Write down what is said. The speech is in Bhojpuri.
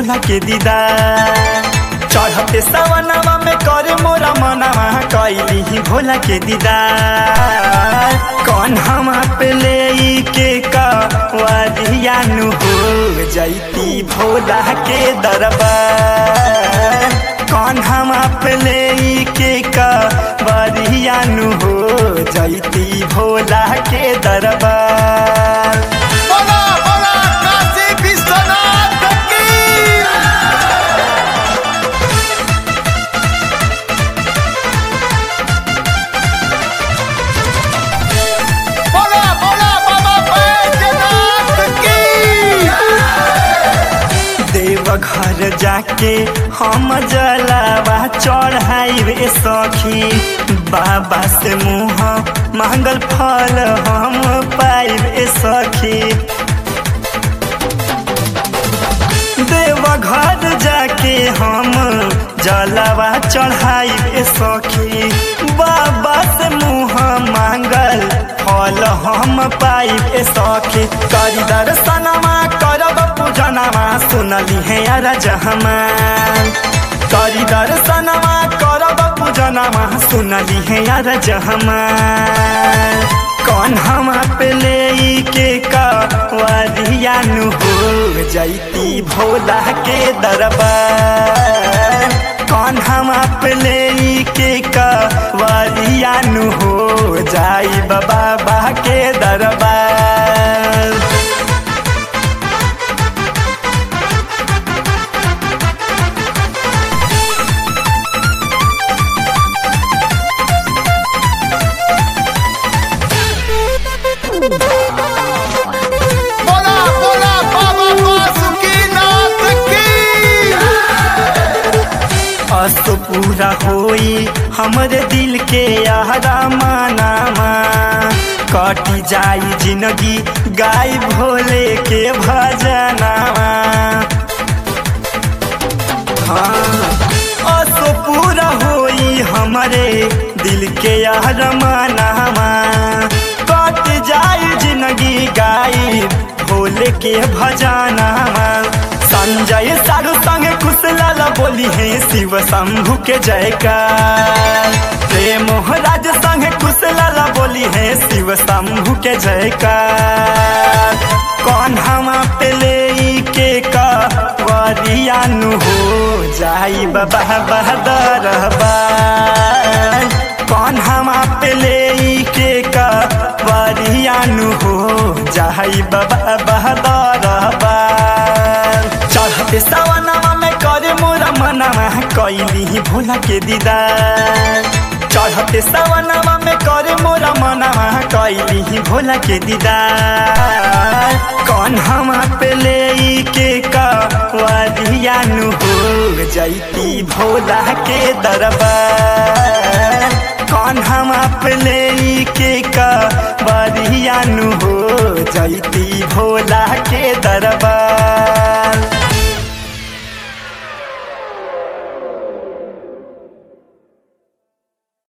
भोला के दीदार। चढ़ते सवनवा में करे मोरा मनवा कैली भोला के दीदार। कौन हम पे ले के कवरियानु हो जैती भोला के दरबार। कौन हम पे ले के कवरियानु हो जैती भोला के दरबार। बोला बोला काशी विश्वनाथ की। बोला बोला बाबा बैजनाथ की। देवघर जाके हम जलावा चढ़ाइबे सखी। बाबा से मुँह मांगल फल हम पाइबे सखी। देवघर जाके हम जलावा चढ़ाइबे सखी। बाबा से मुँह मांगल फल हम पाइबे सखी। करी दर्शनमा करब पूजनमा सुनली है अरजहमान। करी दर्शनमा करब पूजनमा सुनली है अरजहमान। कौन हम पे ले के कवरियानु हो जैती भोला के दरबार। कौन हम पे ले के कवरियानु हो जाई बाबा के दरबार। बोला बोला बाबा बासुकीनाथ की। अस्तो पूरा होई हमरे दिल के यारा मानामा। कटी जाई जिंदगी गाय भोले के भजनामा। हाँ अस्तो पूरा होई हमरे दिल के यारा मानामा। कट जाई जिंदगी गाय भोले के भजनामा। संजय सारू संग कुशलाल बोली है शिव शंभु के जयकार। प्रेम राज संग कुशलाल बोली है शिव शंभु के जयकार। कौन हम पे ले के कवरियानु हो जाई बाबा बहदरबार। कौन हम पे ले के कवरियानु हो जाई बाबा बहदरबार। चढ़ते सवनवा में करे मोरा मनवा कैली भोला के दीदार। चढ़ते सवनवा में करे मोरा मनवा कैली भोला के दीदार। कौन हम पे ले के कवरियानु हो जैती भोला के दरबार। कौन हम पे ले के कवरियानु हो जैती भोला के दरबार।